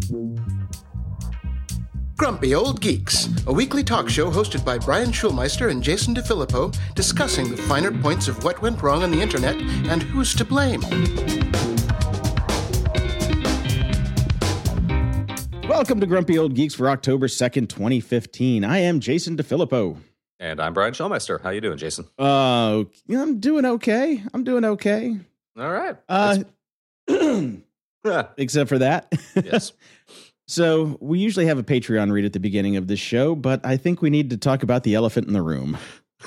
Grumpy Old Geeks, a weekly talk show hosted by Brian Schulmeister and Jason DeFilippo, discussing the finer points of what went wrong on the internet and who's to blame. Welcome to Grumpy Old Geeks for October 2nd, 2015. I am Jason DeFilippo. And I'm Brian Schulmeister. How you doing, Jason? I'm doing okay. All right. Except for that. Yes. So we usually have a Patreon read at the beginning of the show, but I think we need to talk about the elephant in the room.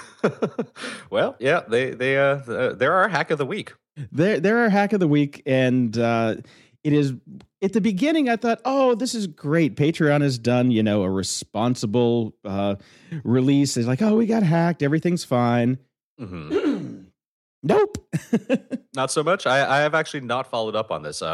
Well, yeah, they're our hack of the week. They're our hack of the week, and it is at the beginning. I thought, oh, this is great. Patreon has done, a responsible release. It's like, oh, we got hacked. Everything's fine. Mm-hmm. Nope. Not so much. I have actually not followed up on this.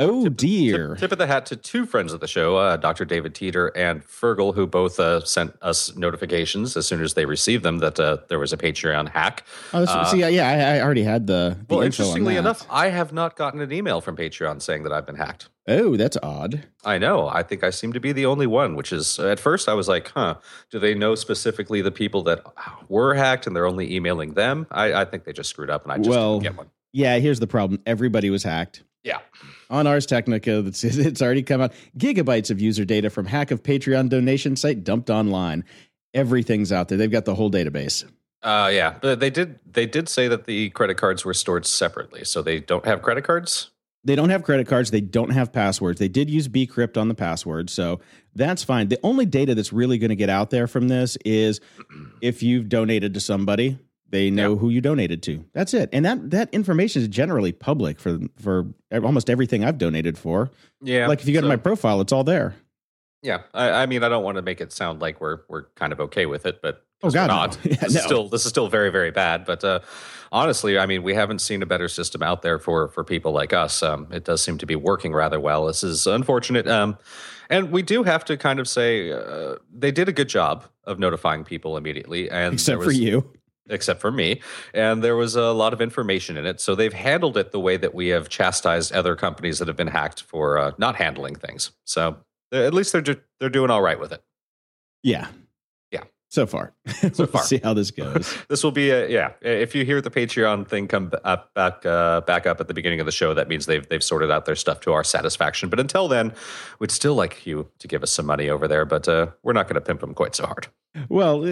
Dear. Tip of the hat to two friends of the show, Dr. David Teeter and Fergal, who both sent us notifications as soon as they received them that there was a Patreon hack. I already had the well, info interestingly on that. enough, I have not gotten an email from Patreon saying that I've been hacked. Oh, that's odd. I know. I think I seem to be the only one, which is, at first I was like, do they know specifically the people that were hacked and they're only emailing them? I think they just screwed up and I just didn't get one. Yeah, here's the problem. Everybody was hacked. Yeah. On Ars Technica, it's already come out. Gigabytes of user data from hack of Patreon donation site dumped online. Everything's out there. They've got the whole database. Yeah, but they did say that the credit cards were stored separately, so they don't have credit cards? They don't have credit cards. They don't have passwords. They did use bcrypt on the password, so that's fine. The only data that's really going to get out there from this is if you've donated to somebody, they know who you donated to. That's it. And that information is generally public for almost everything I've donated for. Yeah. Like if you go to my profile, it's all there. Yeah. I mean, I don't want to make it sound like we're kind of okay with it, but oh God, not. No. Yeah, This is still very, very bad. But honestly, I mean, we haven't seen a better system out there for people like us. It does seem to be working rather well. This is unfortunate. And we do have to kind of say they did a good job of notifying people immediately. And except for you. Except for me. And there was a lot of information in it. So they've handled it the way that we have chastised other companies that have been hacked for not handling things. So at least they're doing all right with it. Yeah. Yeah. So far. So far. We'll see how this goes. This will be if you hear the Patreon thing come back up at the beginning of the show, that means they've sorted out their stuff to our satisfaction. But until then, we'd still like you to give us some money over there, but we're not going to pimp them quite so hard. Well,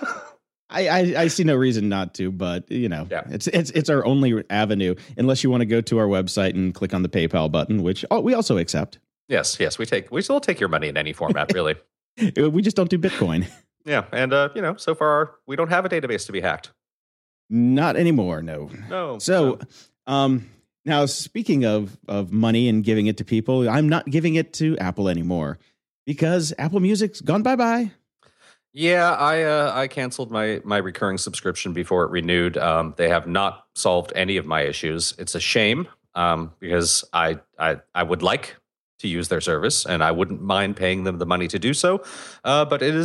I see no reason not to, but it's our only avenue unless you want to go to our website and click on the PayPal button, which we also accept. Yes, we still take your money in any format, really. We just don't do Bitcoin. Yeah, and so far we don't have a database to be hacked. Not anymore, no. No. So, now speaking of money and giving it to people, I'm not giving it to Apple anymore because Apple Music's gone bye-bye. Yeah, I canceled my recurring subscription before it renewed. They have not solved any of my issues. It's a shame because I would like to use their service and I wouldn't mind paying them the money to do so. But they're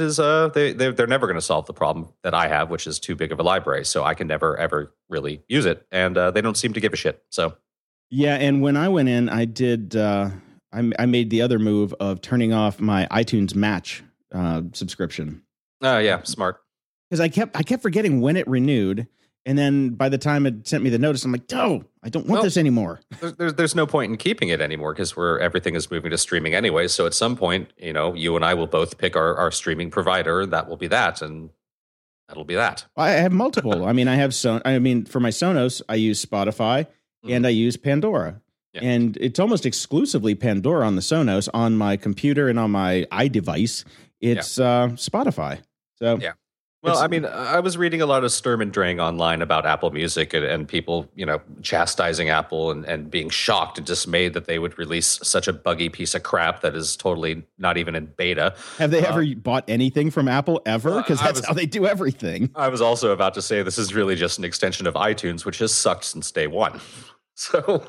never going to solve the problem that I have, which is too big of a library. So I can never ever really use it, and they don't seem to give a shit. So yeah, and when I went in, I did. I made the other move of turning off my iTunes Match subscription. Oh yeah, smart. Because I kept forgetting when it renewed, and then by the time it sent me the notice, I'm like, no, I don't want this anymore. There's no point in keeping it anymore because everything is moving to streaming anyway. So at some point, you and I will both pick our streaming provider. That will be that, and that'll be that. I have multiple. I mean, for my Sonos, I use Spotify and I use Pandora. Yeah. And it's almost exclusively Pandora on the Sonos. On my computer and on my iDevice, it's Spotify. So yeah. Well, I mean, I was reading a lot of Sturm and Drang online about Apple Music and people, chastising Apple and being shocked and dismayed that they would release such a buggy piece of crap that is totally not even in beta. Have they ever bought anything from Apple ever? Because that's how they do everything. I was also about to say this is really just an extension of iTunes, which has sucked since day one. So...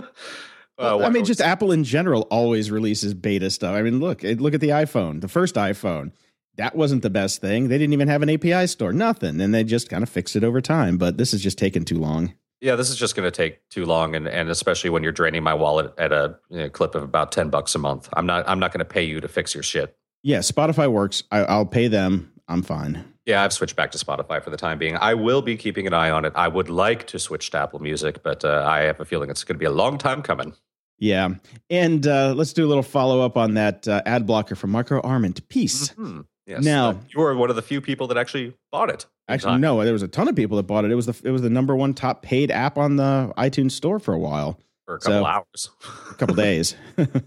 just Apple in general always releases beta stuff. I mean, look at the iPhone, the first iPhone. That wasn't the best thing. They didn't even have an API store, nothing. And they just kind of fixed it over time. But this has just taken too long. Yeah, this is just going to take too long, and especially when you're draining my wallet at a clip of about $10 a month. I'm not going to pay you to fix your shit. Yeah, Spotify works. I'll pay them. I'm fine. Yeah, I've switched back to Spotify for the time being. I will be keeping an eye on it. I would like to switch to Apple Music, but I have a feeling it's going to be a long time coming. Yeah, and let's do a little follow up on that ad blocker from Marco Arment. Peace. Mm-hmm. Yes. Now you were one of the few people that actually bought it. Actually, no, there was a ton of people that bought it. It was the number one top paid app on the iTunes store for a while. For a couple hours. A couple days.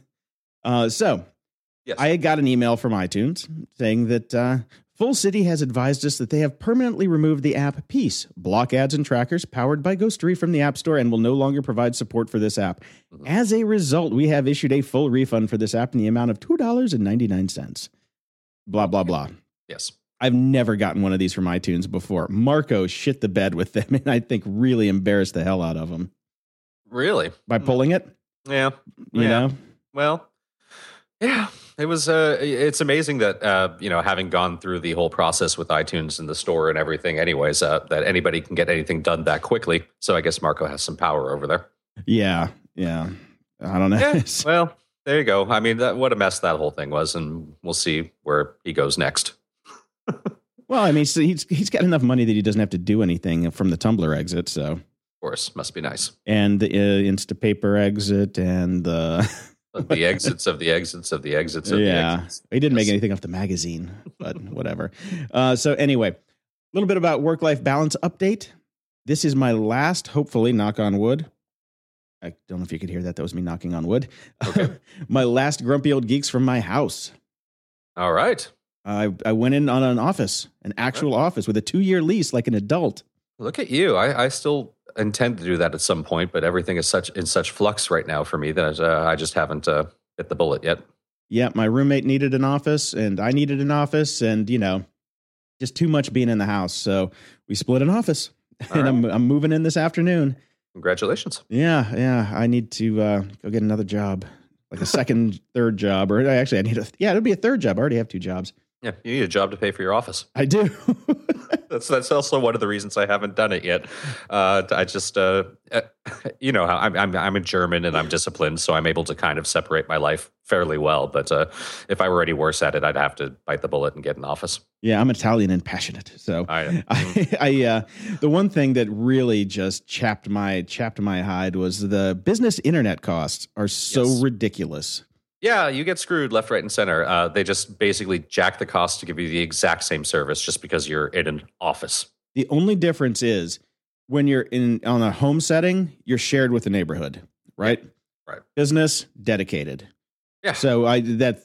So yes. I got an email from iTunes saying that Full City has advised us that they have permanently removed the app Peace, block ads and trackers powered by Ghostery from the App Store and will no longer provide support for this app. Mm-hmm. As a result, we have issued a full refund for this app in the amount of $2.99. Blah, blah, blah. Yes. I've never gotten one of these from iTunes before. Marco shit the bed with them and I think really embarrassed the hell out of them. Really? By pulling it? Yeah. You know? Well, yeah. It was. It's amazing that having gone through the whole process with iTunes and the store and everything, anyways, that anybody can get anything done that quickly. So I guess Marco has some power over there. Yeah. I don't know. Yeah, well, there you go. I mean, what a mess that whole thing was, and we'll see where he goes next. Well, I mean, so he's got enough money that he doesn't have to do anything from the Tumblr exit. So, of course, must be nice. And the Instapaper exit and the. The exits of the exits of the exits of the exits. He didn't make anything off the magazine, but whatever. So anyway, a little bit about work-life balance update. This is my last, hopefully, knock on wood. I don't know if you could hear that. That was me knocking on wood. Okay. My last Grumpy Old Geeks from my house. All right. I went in on an actual office with a 2-year lease like an adult. Look at you. I still intend to do that at some point, but everything is in such flux right now for me that I just haven't bit the bullet yet. Yeah, my roommate needed an office and I needed an office and, just too much being in the house. So we split an office and I'm moving in this afternoon. Congratulations. Yeah. I need to go get another job, like a second, third job. Or actually, it'll be a third job. I already have 2 jobs. Yeah, you need a job to pay for your office. I do. That's also one of the reasons I haven't done it yet. I just, how I'm a German and I'm disciplined, so I'm able to kind of separate my life fairly well. But if I were any worse at it, I'd have to bite the bullet and get an office. Yeah, I'm Italian and passionate. So I the one thing that really just chapped my hide was the business internet costs are so ridiculous. Yeah, you get screwed left, right, and center. They just basically jack the cost to give you the exact same service just because you're in an office. The only difference is when you're on a home setting, you're shared with the neighborhood, right? Right. Business, dedicated. Yeah. So I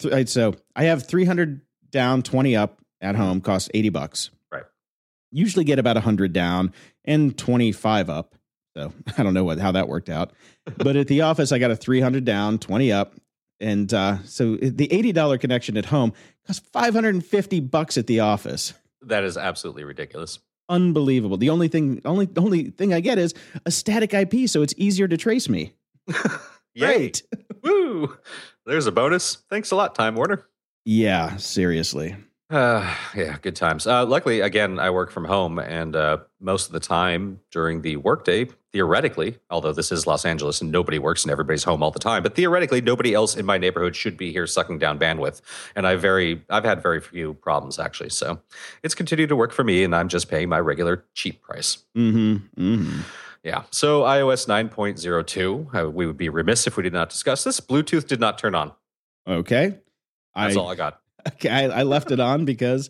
have 300 down, 20 up at home, costs $80. Right. Usually get about 100 down and 25 up. So I don't know how that worked out. But at the office, I got a 300 down, 20 up. And so the $80 connection at home costs $550 at the office. That is absolutely ridiculous. Unbelievable. The only thing I get is a static IP, so it's easier to trace me. Great. Woo. There's a bonus. Thanks a lot, Time Warner. Yeah, seriously. Yeah, good times. Luckily, again, I work from home, and most of the time during the workday, theoretically, although this is Los Angeles and nobody works and everybody's home all the time, but theoretically, nobody else in my neighborhood should be here sucking down bandwidth. And I've had very few problems, actually. So it's continued to work for me, and I'm just paying my regular cheap price. Mm-hmm. Mm-hmm. Yeah. So iOS 9.02, we would be remiss if we did not discuss this. Bluetooth did not turn on. Okay. That's all I got. Okay, I left it on because,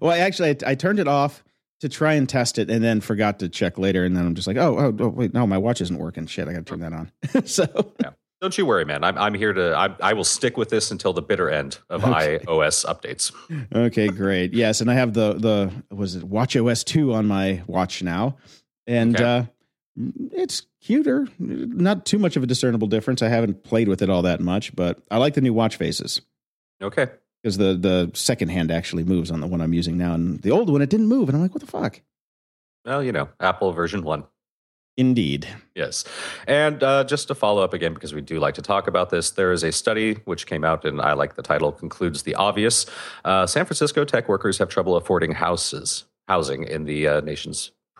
I turned it off to try and test it and then forgot to check later. And then I'm just like, oh wait, no, my watch isn't working. Shit, I got to turn that on. So yeah. Don't you worry, man. I'm here I will stick with this until the bitter end of iOS updates. Okay, great. Yes, and I have the WatchOS 2 on my watch now. And it's cuter. Not too much of a discernible difference. I haven't played with it all that much, but I like the new watch faces. Okay. Because the second hand actually moves on the one I'm using now. And the old one, it didn't move. And I'm like, what the fuck? Well, Apple version 1. Indeed. Yes. And just to follow up again, because we do like to talk about this, there is a study which came out, and I like the title, concludes the obvious. San Francisco tech workers have trouble affording housing in the nation's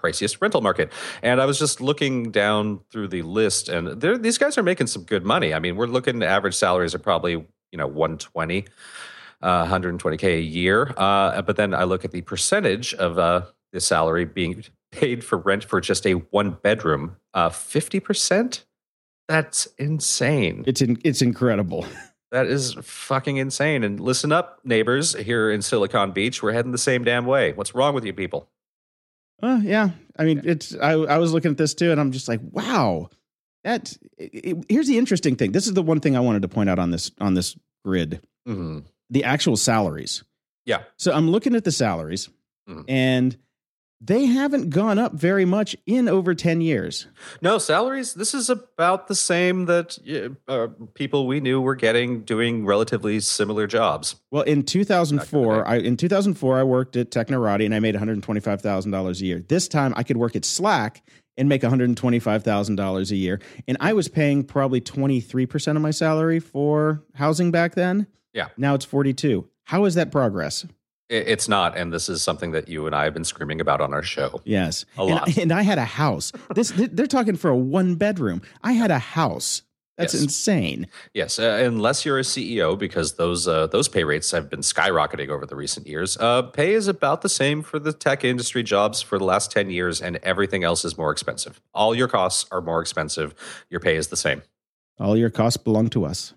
priciest rental market. And I was just looking down through the list, and these guys are making some good money. I mean, we're looking at average salaries are probably 120. 120K a year. But then I look at the percentage of the salary being paid for rent for just a one bedroom, 50%. That's insane. It's incredible. That is fucking insane. And listen up, neighbors here in Silicon Beach. We're heading the same damn way. What's wrong with you people? Yeah. I mean, I was looking at this too, and I'm just like, wow. Here's the interesting thing. This is the one thing I wanted to point out on this grid. Mm-hmm. The actual salaries. Yeah. So I'm looking at the salaries, and they haven't gone up very much in over 10 years. No, salaries, this is about the same that people we knew were doing relatively similar jobs. Well, in 2004, I worked at Technorati, and I made $125,000 a year. This time, I could work at Slack and make $125,000 a year. And I was paying probably 23% of my salary for housing back then. Yeah. Now it's 42. How is that progress? It's not, and this is something that you and I have been screaming about on our show. Yes. A lot. And I had a house. They're talking for a one bedroom. I had a house. That's insane. Yes, unless you're a CEO, because those pay rates have been skyrocketing over the recent years. Pay is about the same for the tech industry jobs for the last 10 years, and everything else is more expensive. All your costs are more expensive. Your pay is the same. All your costs belong to us.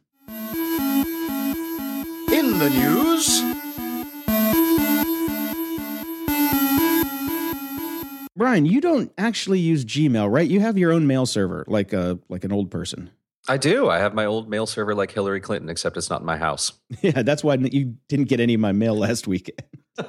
In the news, Brian, you don't actually use Gmail, right? You have your own mail server, like an old person. I do. I have my old mail server like Hillary Clinton, except it's not in my house. Yeah, that's why you didn't get any of my mail last weekend.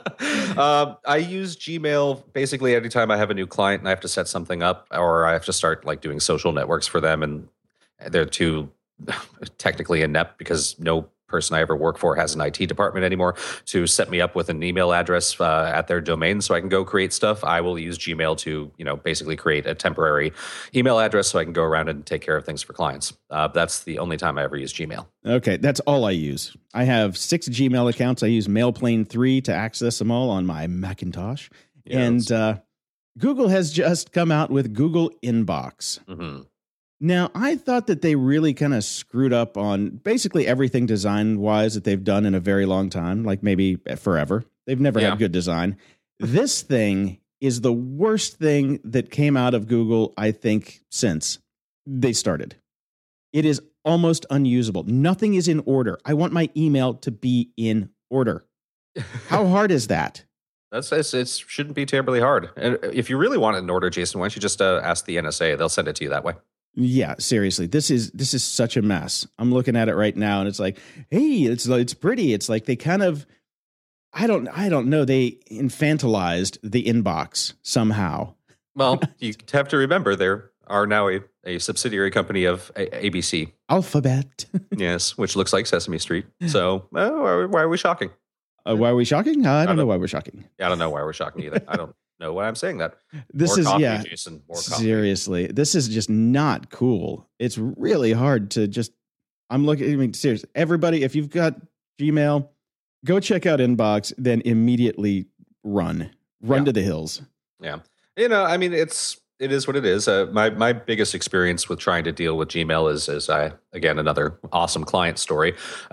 I use Gmail basically anytime I have a new client and I have to set something up, or I have to start like doing social networks for them, and they're too technically inept because no person I ever work for has an IT department anymore to set me up with an email address at their domain so I can go create stuff. I will use Gmail to, basically create a temporary email address so I can go around and take care of things for clients. That's the only time I ever use Gmail. Okay, that's all I use. I have 6 Gmail accounts. I use Mailplane 3 to access them all on my Macintosh. Yes. And Google has just come out with Google Inbox. Mm-hmm. Now, I thought that they really kind of screwed up on basically everything design-wise that they've done in a very long time, like maybe forever. They've never had good design. This thing is the worst thing that came out of Google, I think, since they started. It is almost unusable. Nothing is in order. I want my email to be in order. How hard is that? It shouldn't be terribly hard. And if you really want it in order, Jason, why don't you just ask the NSA? They'll send it to you that way. Yeah, seriously, this is such a mess. I'm looking at it right now, and it's like, hey, it's pretty. It's like they kind of, I don't know. They infantilized the inbox somehow. Well, you have to remember there are now a subsidiary company of ABC. Alphabet. Yes, which looks like Sesame Street. So why are we shocking? Why are we shocking? I don't know why we're shocking. Yeah, I don't know why we're shocking either. I don't know why I'm saying that. This more is coffee, yeah. Jason, more coffee. Seriously, this is just not cool. It's really hard to just. I'm looking. I mean, seriously, everybody, if you've got Gmail, go check out Inbox, then immediately run to the hills. Yeah, I mean, it is what it is. My biggest experience with trying to deal with Gmail is again another awesome client story.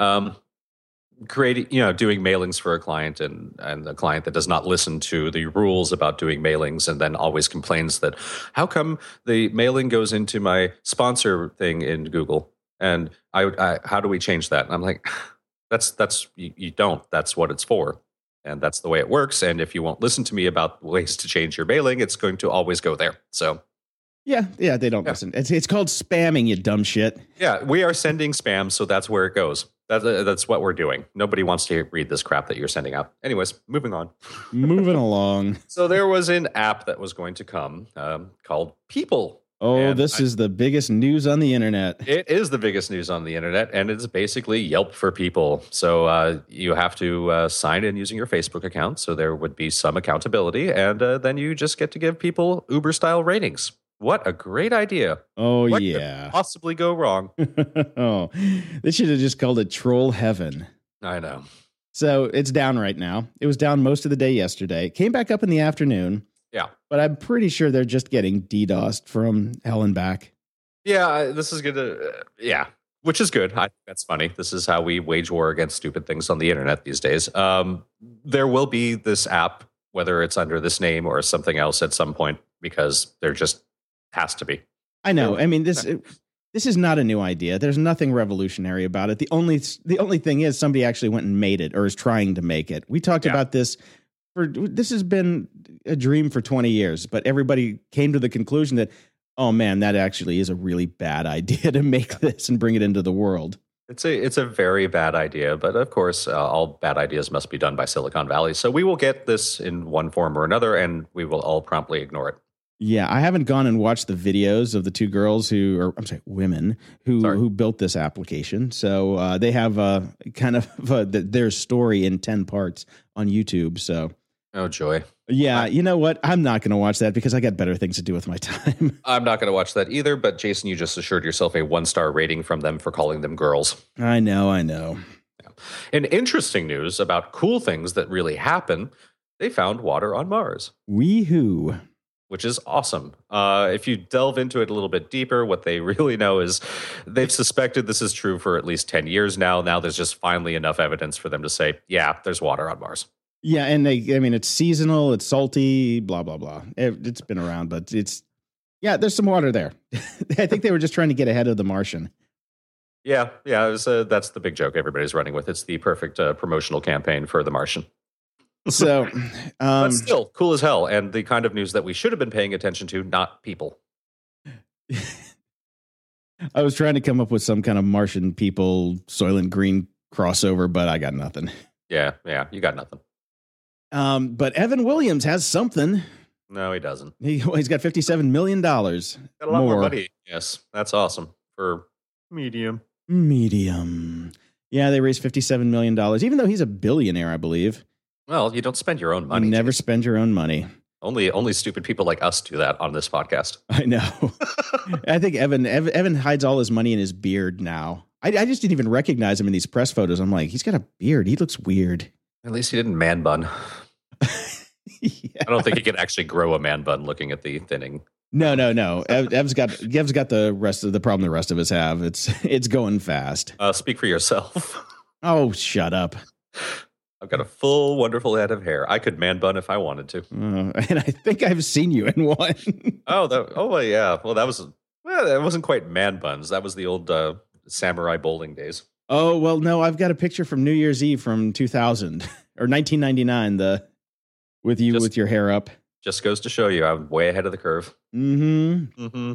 Creating, doing mailings for a client and a client that does not listen to the rules about doing mailings and then always complains that how come the mailing goes into my sponsor thing in Google and I how do we change that? And I'm like, that's you don't. That's what it's for. And that's the way it works. And if you won't listen to me about ways to change your mailing, it's going to always go there. So yeah, they don't listen. It's called spamming, you dumb shit. Yeah, we are sending spam, so that's where it goes. That's what we're doing. Nobody wants to read this crap that you're sending out. Anyways, moving on. Moving along. So there was an app that was going to come called People. Oh, this is the biggest news on the internet. It is the biggest news on the internet, and it's basically Yelp for people. So you have to sign in using your Facebook account, so there would be some accountability, and then you just get to give people Uber-style ratings. What a great idea. Oh, what yeah. Could possibly go wrong? Oh, they should have just called it Troll Heaven. I know. So it's down right now. It was down most of the day yesterday. It came back up in the afternoon. Yeah. But I'm pretty sure they're just getting DDoSed from hell and back. Yeah, this is going to, which is good. That's funny. This is how we wage war against stupid things on the internet these days. There will be this app, whether it's under this name or something else at some point, because there just has to be. I know. I mean, this is not a new idea. There's nothing revolutionary about it. The only thing is somebody actually went and made it or is trying to make it. We talked about this. This has been a dream for 20 years, but everybody came to the conclusion that, oh man, that actually is a really bad idea to make this and bring it into the world. It's a very bad idea, but of course, all bad ideas must be done by Silicon Valley. So we will get this in one form or another, and we will all promptly ignore it. Yeah, I haven't gone and watched the videos of the two girls women who built this application. So they have kind of their story in 10 parts on YouTube. So, oh joy. Yeah, you know what? I'm not going to watch that because I got better things to do with my time. I'm not going to watch that either. But Jason, you just assured yourself a 1-star rating from them for calling them girls. I know. Yeah. And interesting news about cool things that really happen. They found water on Mars. Wee-hoo. Which is awesome. If you delve into it a little bit deeper, what they really know is they've suspected this is true for at least 10 years now. Now there's just finally enough evidence for them to say, yeah, there's water on Mars. Yeah, and it's seasonal, it's salty, blah, blah, blah. It's been around, but there's some water there. I think they were just trying to get ahead of the Martian. Yeah, that's the big joke everybody's running with. It's the perfect promotional campaign for the Martian. So, but still cool as hell, and the kind of news that we should have been paying attention to, not people. I was trying to come up with some kind of Martian people, Soylent Green crossover, but I got nothing. Yeah, you got nothing. But Evan Williams has something. No, he doesn't. He's got $57 million. Got a lot more money. Yes, that's awesome for Medium. Yeah, they raised $57 million, even though he's a billionaire, I believe. Well, you don't spend your own money. You never spend your own money. Only stupid people like us do that on this podcast. I know. I think Evan hides all his money in his beard now. I just didn't even recognize him in these press photos. I'm like, he's got a beard. He looks weird. At least he didn't man bun. Yeah. I don't think he could actually grow a man bun looking at the thinning. No. Ev's got the rest of the problem the rest of us have. It's going fast. Speak for yourself. Oh, shut up. I've got a full, wonderful head of hair. I could man bun if I wanted to. And I think I've seen you in one. Yeah. Well, that wasn't quite man buns. That was the old samurai bowling days. Oh, well, no, I've got a picture from New Year's Eve from 2000 or 1999, with your hair up. Just goes to show you I'm way ahead of the curve. Mm-hmm.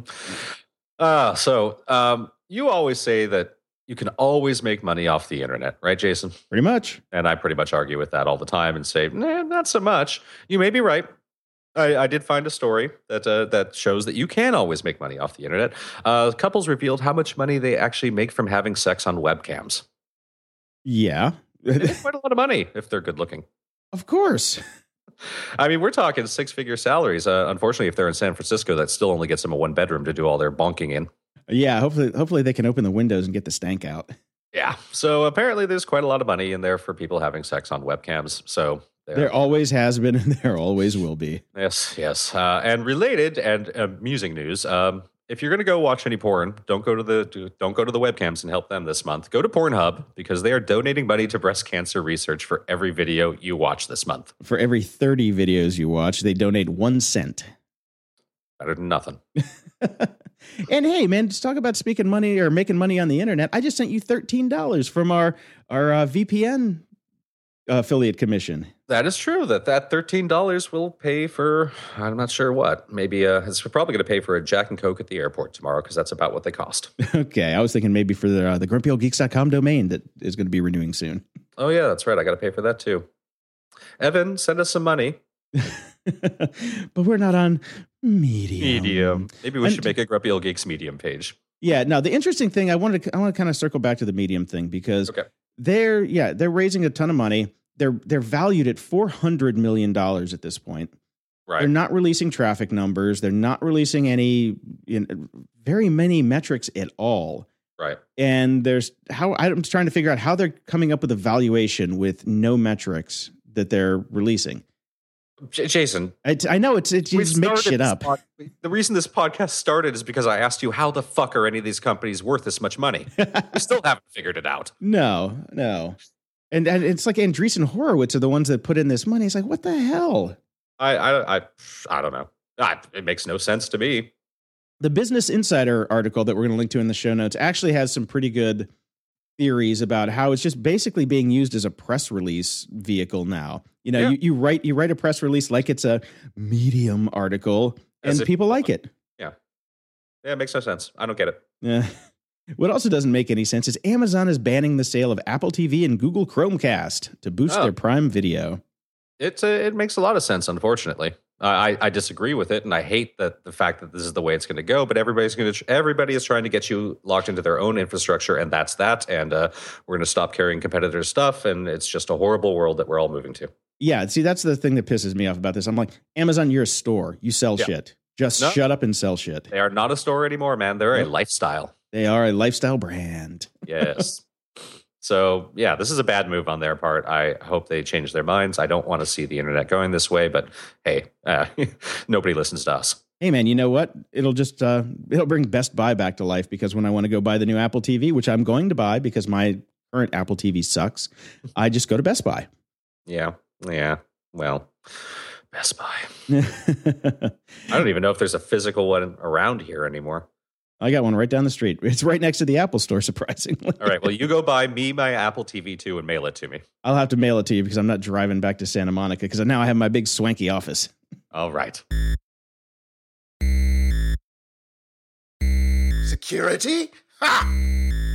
So you always say that you can always make money off the internet, right, Jason? Pretty much. And I pretty much argue with that all the time and say, nah, not so much. You may be right. I did find a story that shows that you can always make money off the internet. Couples revealed how much money they actually make from having sex on webcams. Yeah. They make quite a lot of money if they're good looking. Of course. I mean, we're talking 6-figure salaries. Unfortunately, if they're in San Francisco, that still only gets them a 1-bedroom to do all their bonking in. Yeah, hopefully they can open the windows and get the stank out. Yeah. So apparently there's quite a lot of money in there for people having sex on webcams. So there always has been and there always will be. Yes. And related and amusing news. If you're going to go watch any porn, don't go to the webcams and help them this month. Go to Pornhub because they are donating money to breast cancer research for every video you watch this month. For every 30 videos you watch, they donate 1 cent. Better than nothing. And hey, man, just talk about speaking money or making money on the internet. I just sent you $13 from our VPN affiliate commission. That is true. That $13 will pay for, I'm not sure what. Maybe it's probably going to pay for a Jack and Coke at the airport tomorrow because that's about what they cost. Okay, I was thinking maybe for the grumpyoldgeeks.com domain that is going to be renewing soon. Oh yeah, that's right. I got to pay for that too. Evan, send us some money. But we're not on Medium. Maybe we should make a Grumpy Old Geeks Medium page. Yeah. Now the interesting thing, I want to kind of circle back to the Medium thing because they're raising a ton of money. They're valued at $400 million at this point. Right. They're not releasing traffic numbers. They're not releasing any very many metrics at all. Right. And I'm trying to figure out how they're coming up with a valuation with no metrics that they're releasing. Jason, I know it's you just make shit up. The reason this podcast started is because I asked you how the fuck are any of these companies worth this much money? We still haven't figured it out. No. And it's like Andreessen Horowitz are the ones that put in this money. It's like, what the hell? I don't know. It makes no sense to me. The Business Insider article that we're going to link to in the show notes actually has some pretty good theories about how it's just basically being used as a press release vehicle now. You know, you write a press release like it's a Medium article, and people like it. Yeah, it makes no sense. I don't get it. Yeah. What also doesn't make any sense is Amazon is banning the sale of Apple TV and Google Chromecast to boost their Prime Video. It makes a lot of sense, unfortunately. I disagree with it, and I hate the fact that this is the way it's going to go. But everybody is trying to get you locked into their own infrastructure, and that's that. And we're going to stop carrying competitors' stuff, and it's just a horrible world that we're all moving to. Yeah, see, that's the thing that pisses me off about this. I'm like, Amazon, you're a store. You sell shit. Just shut up and sell shit. They are not a store anymore, man. They're a lifestyle. They are a lifestyle brand. Yes. So, yeah, this is a bad move on their part. I hope they change their minds. I don't want to see the internet going this way, but hey, nobody listens to us. Hey, man, you know what? It'll just it'll bring Best Buy back to life, because when I want to go buy the new Apple TV, which I'm going to buy because my current Apple TV sucks, I just go to Best Buy. Yeah. Well, Best Buy. I don't even know if there's a physical one around here anymore. I got one right down the street. It's right next to the Apple store, surprisingly. All right. Well, you go buy me my Apple TV 2 and mail it to me. I'll have to mail it to you because I'm not driving back to Santa Monica, because now I have my big swanky office. All right. Security? Ha!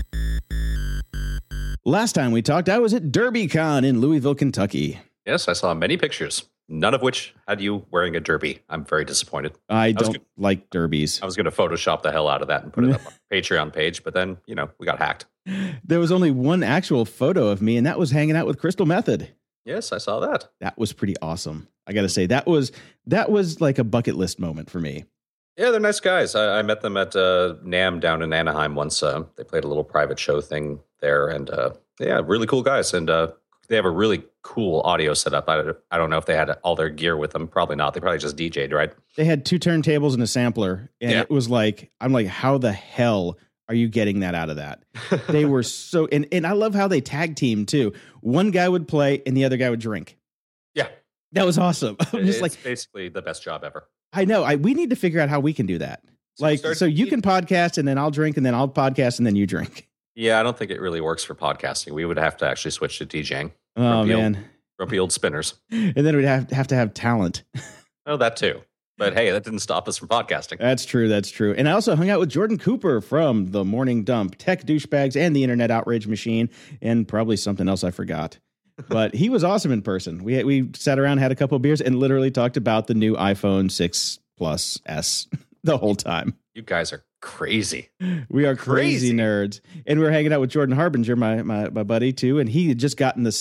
Last time we talked, I was at DerbyCon in Louisville, Kentucky. Yes, I saw many pictures, none of which had you wearing a derby. I'm very disappointed. I don't like derbies. I was going to Photoshop the hell out of that and put it up on the Patreon page, but then, we got hacked. There was only one actual photo of me, and that was hanging out with Crystal Method. Yes, I saw that. That was pretty awesome. I got to say, that was like a bucket list moment for me. Yeah, they're nice guys. I met them at NAMM down in Anaheim once. They played a little private show thing there, and really cool guys. And they have a really cool audio setup. I don't know if they had all their gear with them. Probably not. They probably just DJ'd, right? They had 2 turntables and a sampler, and it was like, I'm like, how the hell are you getting that out of that? They were so, and I love how they tag team too. One guy would play and the other guy would drink. Yeah. That was awesome. It's basically the best job ever. I know. We need to figure out how we can do that. So you can podcast and then I'll drink, and then I'll podcast and then you drink. Yeah, I don't think it really works for podcasting. We would have to actually switch to DJing. Oh, man. Grumpy old spinners. And then we'd have to have talent. Oh, that too. But hey, that didn't stop us from podcasting. That's true. And I also hung out with Jordan Cooper from The Morning Dump, Tech Douchebags, and the Internet Outrage Machine, and probably something else I forgot. But he was awesome in person. We sat around, had a couple of beers, and literally talked about the new iPhone 6 Plus S the whole time. You guys are crazy. We are crazy nerds. And we were hanging out with Jordan Harbinger, my buddy, too, and he had just gotten the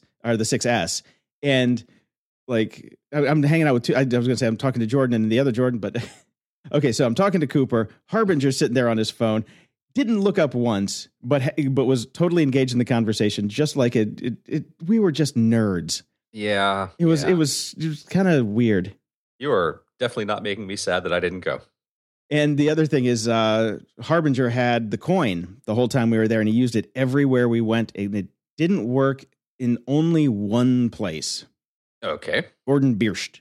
6S. And like, I'm hanging out with two. I was going to say I'm talking to Jordan and the other Jordan, but okay. So I'm talking to Cooper. Harbinger's sitting there on his phone. Didn't look up once, but was totally engaged in the conversation. Just like we were just nerds. Yeah, it was kind of weird. You are definitely not making me sad that I didn't go. And the other thing is, Harbinger had the coin the whole time we were there, and he used it everywhere we went, and it didn't work in only one place. Okay. Gordon Bierst.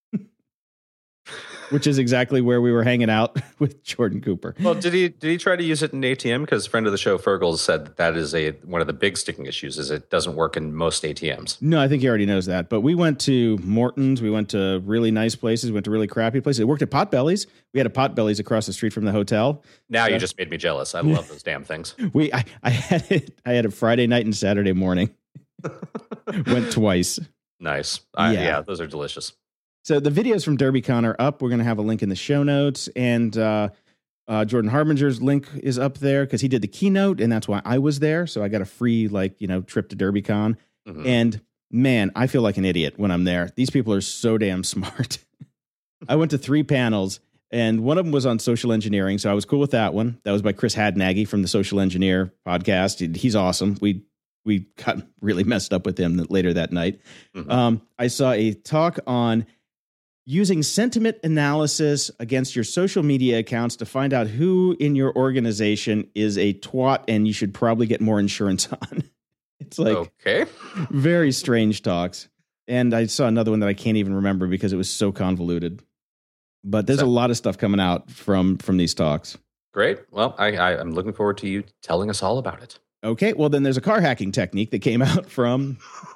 Which is exactly where we were hanging out with Jordan Cooper. Well, did he try to use it in ATM? Because a friend of the show, Fergal, said that is one of the big sticking issues is it doesn't work in most ATMs. No, I think he already knows that. But we went to Morton's. We went to really nice places. We went to really crappy places. We worked at Potbelly's. We had a Potbelly's across the street from the hotel. Now you just made me jealous. I love those damn things. I had it Friday night and Saturday morning. Went twice. Nice. Yeah, those are delicious. So the videos from DerbyCon are up. We're going to have a link in the show notes. And Jordan Harbinger's link is up there because he did the keynote, and that's why I was there. So I got a free trip to DerbyCon. Mm-hmm. And man, I feel like an idiot when I'm there. These people are so damn smart. I went to 3 panels, and one of them was on social engineering. So I was cool with that one. That was by Chris Hadnagy from the Social Engineer podcast. He's awesome. We we got really messed up with him later that night. Mm-hmm. I saw a talk on using sentiment analysis against your social media accounts to find out who in your organization is a twat and you should probably get more insurance on. It's like okay, very strange talks. And I saw another one that I can't even remember because it was so convoluted. But there's a lot of stuff coming out from these talks. Great. Well, I'm looking forward to you telling us all about it. Okay. Well, then there's a car hacking technique that came out from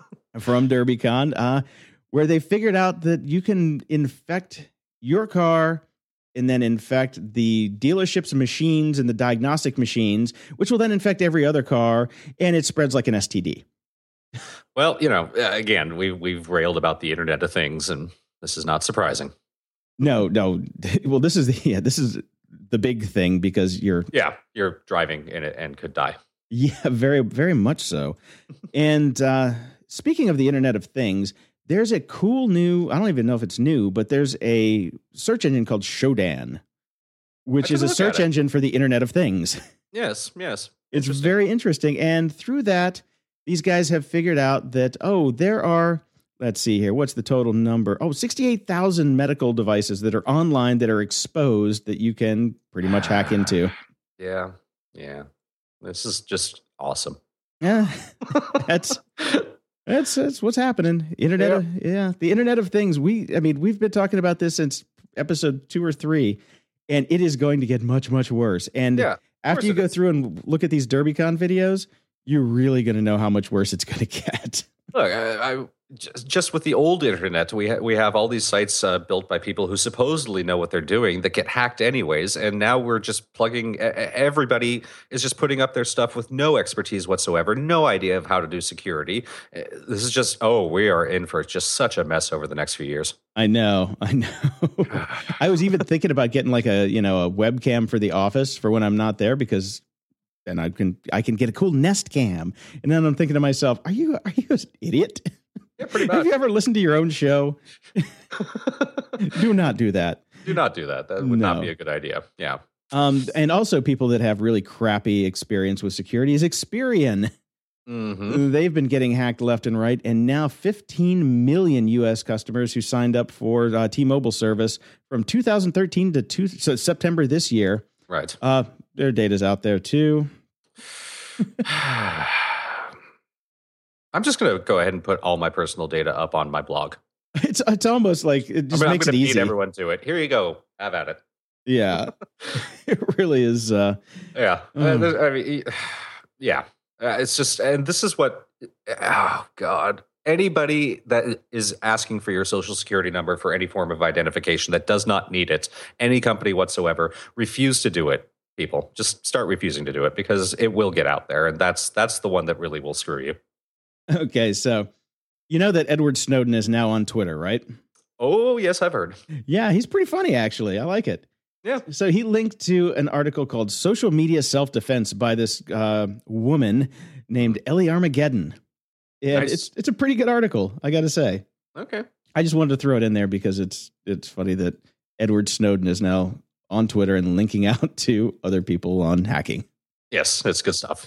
DerbyCon, where they figured out that you can infect your car and then infect the dealership's machines and the diagnostic machines, which will then infect every other car, and it spreads like an STD. Well, again, we've railed about the Internet of Things, and this is not surprising. No. Well, this is the big thing because you're driving in it and could die. Yeah, very, very much so. And speaking of the Internet of Things, there's a cool new, I don't even know if it's new, but there's a search engine called Shodan, which is a search engine for the Internet of Things. Yes. It's very interesting. And through that, these guys have figured out that, there are, let's see here, what's the total number? 68,000 medical devices that are online that are exposed that you can pretty much hack into. Yeah. This is just awesome. Yeah, that's what's happening. The Internet of Things. We've been talking about this since episode 2 or 3, and it is going to get much, much worse. And after you go through and look at these DerbyCon videos, you're really going to know how much worse it's going to get. Look, I just with the old internet, we have all these sites built by people who supposedly know what they're doing that get hacked anyways, and now we're just plugging. Everybody is just putting up their stuff with no expertise whatsoever, no idea of how to do security. This is just we are in for just such a mess over the next few years. I know. I was even thinking about getting like a webcam for the office for when I'm not there because. And I can get a cool Nest Cam. And then I'm thinking to myself, are you an idiot? Yeah, pretty much. Have you ever listened to your own show? Do not do that. Do not do that. That would not be a good idea. Yeah. And also people that have really crappy experience with security is Experian. Mm-hmm. They've been getting hacked left and right. And now 15 million U.S. customers who signed up for T-Mobile service from 2013 to September this year. Right. Their data's out there too. I'm just going to go ahead and put all my personal data up on my blog. It's almost like it just makes it easy. I'm going to beat everyone to it. Here you go. Have at it. Yeah. It really is. Yeah. It's just, and this is what, oh God. Anybody that is asking for your social security number for any form of identification that does not need it, any company whatsoever, refuse to do it. People just start refusing to do it because it will get out there. And that's the one that really will screw you. Okay. So, you know that Edward Snowden is now on Twitter, right? Oh, yes, I've heard. Yeah, he's pretty funny, actually. I like it. Yeah. So he linked to an article called Social Media Self-Defense by this woman named Ellie Armageddon. And nice. It's a pretty good article, I got to say. Okay. I just wanted to throw it in there because it's funny that Edward Snowden is now on Twitter and linking out to other people on hacking. Yes, it's good stuff.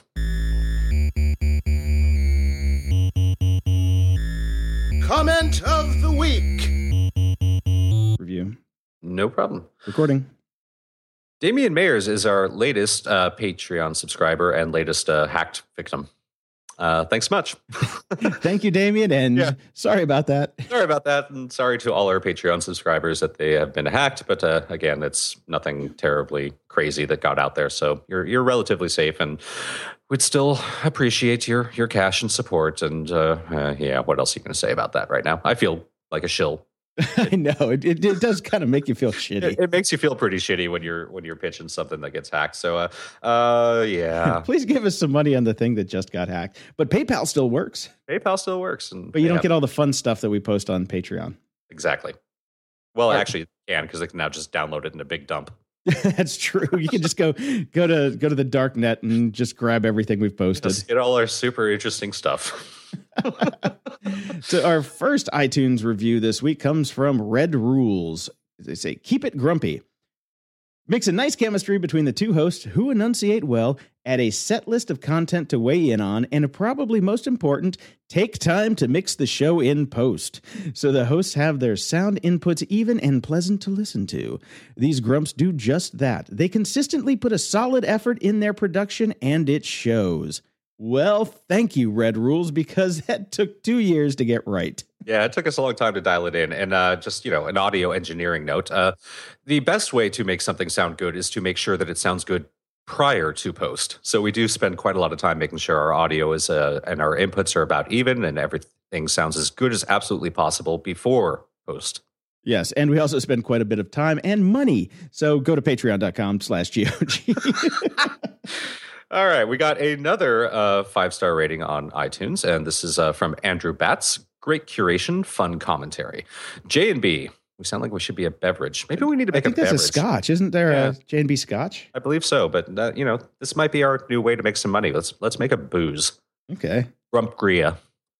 Comment of the week. Review. No problem. Recording. Damian Mayers is our latest Patreon subscriber and latest hacked victim. Thanks much. Thank you, Damien, and sorry about that. Sorry about that, and sorry to all our Patreon subscribers that they have been hacked. But again, it's nothing terribly crazy that got out there, so you're relatively safe, and we'd still appreciate your cash and support. And what else are you going to say about that right now? I feel like a shill. I know it does kind of make you feel shitty. It makes you feel pretty shitty when you're pitching something that gets hacked. So Please give us some money on the thing that just got hacked. But PayPal still works. But you don't get all the fun stuff that we post on Patreon. Exactly. Well, actually, you can because they can now just download it in a big dump. That's true. You can just go to the dark net and just grab everything we've posted. Just get all our super interesting stuff. So our first iTunes review this week comes from Red Rules. They say, keep it grumpy. Mix a nice chemistry between the two hosts who enunciate well, add a set list of content to weigh in on, and probably most important, take time to mix the show in post, so the hosts have their sound inputs even and pleasant to listen to. These grumps do just that. They consistently put a solid effort in their production, and it shows. Well, thank you, Red Rules, because that took 2 years to get right. Yeah, it took us a long time to dial it in. And just, an audio engineering note. The best way to make something sound good is to make sure that it sounds good prior to post. So we do spend quite a lot of time making sure our audio is and our inputs are about even and everything sounds as good as absolutely possible before post. Yes, and we also spend quite a bit of time and money. So go to patreon.com/GOG. All right, we got another 5-star rating on iTunes, and this is from Andrew Batts. Great curation, fun commentary. J&B, we sound like we should be a beverage. Maybe we need to make a beverage. I think that's a scotch. Isn't there a J&B scotch? I believe so, but this might be our new way to make some money. Let's make a booze. Okay. Grumpgria.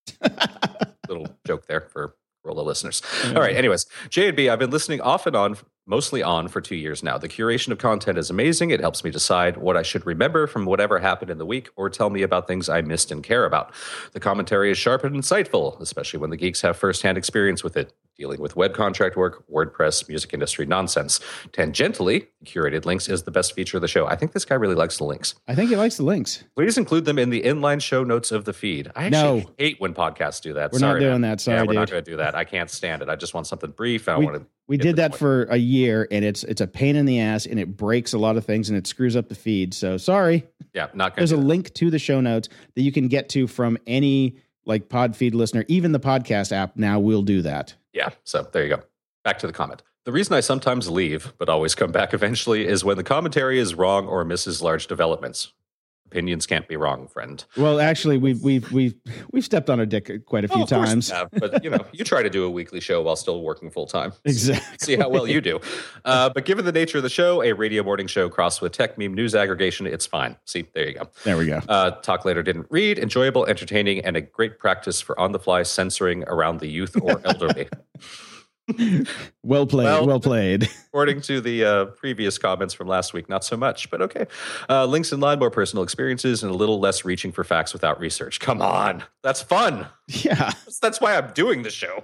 Little joke there for all the listeners. All right, anyways, J&B, I've been listening off and on, mostly on, for 2 years now. The curation of content is amazing. It helps me decide what I should remember from whatever happened in the week or tell me about things I missed and care about. The commentary is sharp and insightful, especially when the geeks have firsthand experience with it, dealing with web contract work, WordPress, music industry nonsense. Tangentially, curated links is the best feature of the show. I think this guy really likes the links. I think he likes the links. Please include them in the inline show notes of the feed. I actually hate when podcasts do that. We're not doing that. Sorry, we're not going to do that. I can't stand it. I just want something brief. We did that for a year, and it's a pain in the ass, and it breaks a lot of things, and it screws up the feed. So sorry. Yeah, not good. There's a link to the show notes that you can get to from any Podfeed listener. Even the podcast app now will do that. Yeah, so there you go. Back to the comment. The reason I sometimes leave, but always come back eventually, is when the commentary is wrong or misses large developments. Opinions can't be wrong, friend. Well, actually, we've stepped on our dick quite a few times. But you try to do a weekly show while still working full time. Exactly. See how well you do. But given the nature of the show, a radio morning show crossed with tech meme news aggregation, it's fine. See, there you go. There we go. Talk later didn't read. Enjoyable, entertaining, and a great practice for on-the-fly censoring around the youth or elderly. Well played. According to the previous comments from last week, not so much, but okay. Links in line, more personal experiences, and a little less reaching for facts without research. Come on. That's fun. Yeah. That's why I'm doing the show.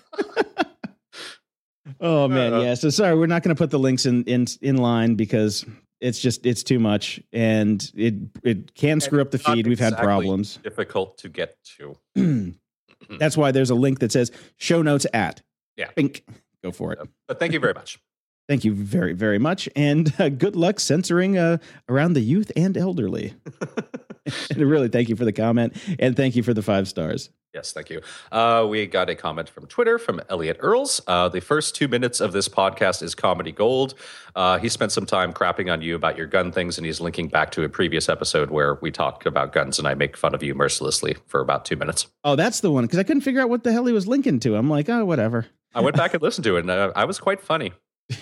Oh, man. Yeah. So sorry, we're not going to put the links in line because it's too much, and it can screw up the feed. We've had problems. Difficult to get to. That's why there's a link that says show notes at. Yeah. Pink. Go for it. But thank you very much. Thank you very, very much. And good luck censoring around the youth and elderly. And really, thank you for the comment. And thank you for the 5 stars. Yes, thank you. We got a comment from Twitter from Elliot Earls. The first 2 minutes of this podcast is comedy gold. He spent some time crapping on you about your gun things, and he's linking back to a previous episode where we talk about guns, and I make fun of you mercilessly for about 2 minutes. Oh, that's the one, because I couldn't figure out what the hell he was linking to. I'm like, oh, whatever. I went back and listened to it, and I was quite funny.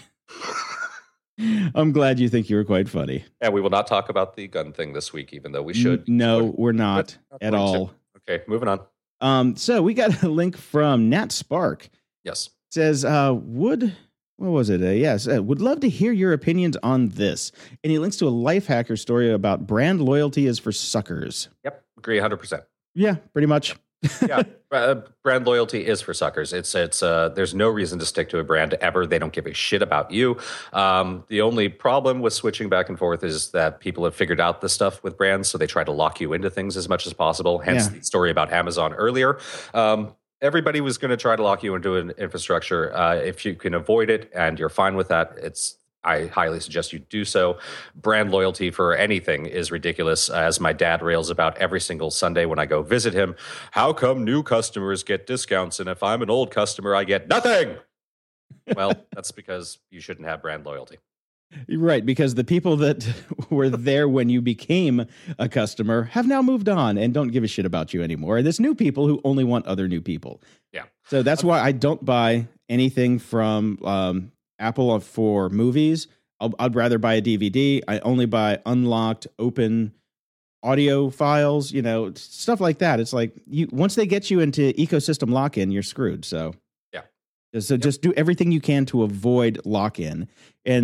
I'm glad you think you were quite funny. And we will not talk about the gun thing this week, even though we should. No, we're not at all. Okay, moving on. So we got a link from Nat Spark. Yes. It says, what was it? Yes. Would love to hear your opinions on this. And he links to a life hacker story about brand loyalty is for suckers. Yep. Agree 100%. Yeah, pretty much. Yeah, brand loyalty is for suckers. It's there's no reason to stick to a brand ever. They don't give a shit about you. The only problem with switching back and forth is that people have figured out this stuff with brands, so they try to lock you into things as much as possible. Hence the story about Amazon earlier. Everybody was going to try to lock you into an infrastructure. If you can avoid it and you're fine with that, I highly suggest you do so. Brand loyalty for anything is ridiculous, as my dad rails about every single Sunday when I go visit him. How come new customers get discounts, and if I'm an old customer, I get nothing? Well, that's because you shouldn't have brand loyalty. Right, because the people that were there when you became a customer have now moved on and don't give a shit about you anymore. There's new people who only want other new people. Yeah. So that's why I don't buy anything from Apple for movies. I'd rather buy a DVD. I only buy unlocked, open audio files, stuff like that. It's like once they get you into ecosystem lock-in, you're screwed. So yeah. So just do everything you can to avoid lock-in. And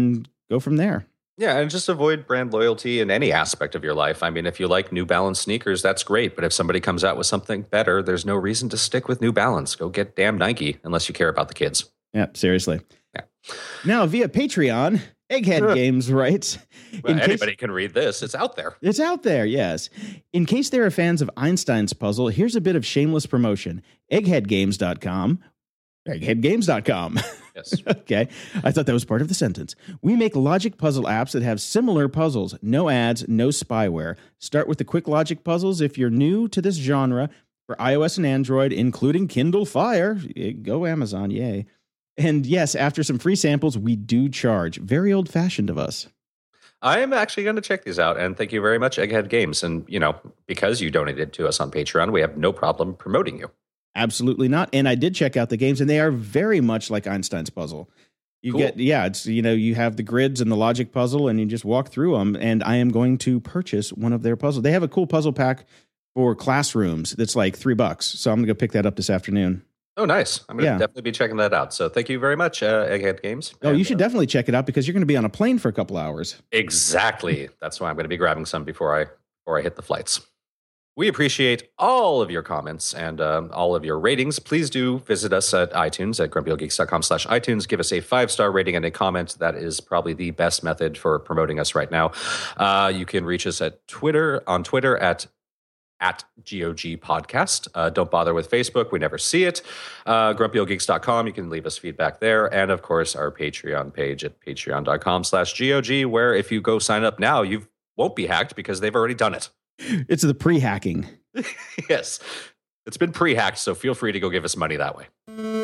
go from there. Yeah, and just avoid brand loyalty in any aspect of your life. I mean, if you like New Balance sneakers, that's great. But if somebody comes out with something better, there's no reason to stick with New Balance. Go get damn Nike, unless you care about the kids. Yeah, seriously. Yeah. Now, via Patreon, Egghead Games writes... Well, anybody can read this. It's out there. It's out there, yes. In case there are fans of Einstein's puzzle, here's a bit of shameless promotion. Eggheadgames.com. Eggheadgames.com. Yes. Okay. I thought that was part of the sentence. We make logic puzzle apps that have similar puzzles. No ads, no spyware. Start with the quick logic puzzles if you're new to this genre for iOS and Android, including Kindle Fire. Go Amazon, yay. And yes, after some free samples, we do charge. Very old-fashioned of us. I am actually going to check these out, and thank you very much, Egghead Games. And, because you donated to us on Patreon, we have no problem promoting you. Absolutely not. And I did check out the games, and they are very much like Einstein's puzzle. You get, it's, you have the grids and the logic puzzle, and you just walk through them. And I am going to purchase one of their puzzles. They have a cool puzzle pack for classrooms that's like $3. So I'm going to go pick that up this afternoon. Oh, nice. I'm going to definitely be checking that out. So thank you very much, Egghead Games. Oh, you should definitely check it out because you're going to be on a plane for a couple hours. Exactly. That's why I'm going to be grabbing some before I hit the flights. We appreciate all of your comments and all of your ratings. Please do visit us at iTunes at grumpyoldgeeks.com/iTunes. Give us a 5-star rating and a comment. That is probably the best method for promoting us right now. You can reach us at Twitter at GOG Podcast. Don't bother with Facebook. We never see it. GrumpyOldGeeks.com. You can leave us feedback there. And, of course, our Patreon page at patreon.com/GOG, where if you go sign up now, you won't be hacked because they've already done it. It's the pre-hacking. Yes. It's been pre-hacked, so feel free to go give us money that way.